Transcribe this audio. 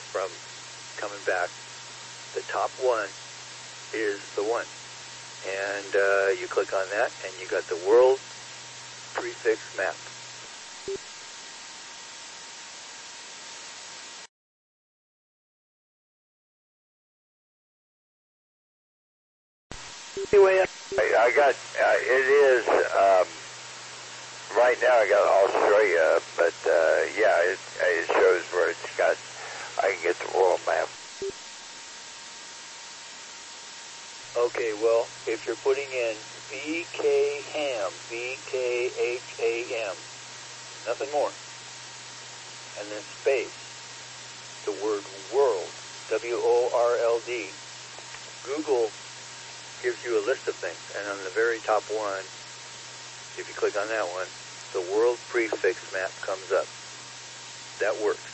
from coming back. The top one is the one. And you click on that, and you got the world prefix map. Anyway, I got, it is, right now I got Australia, but yeah, it shows where it's got, I can get the world map. okay, well, if you're putting in VKHAM, VKHAM, nothing more, and then space, the word world, WORLD, Google gives you a list of things, and on the very top one, if you click on that one, the world prefix map comes up. That works.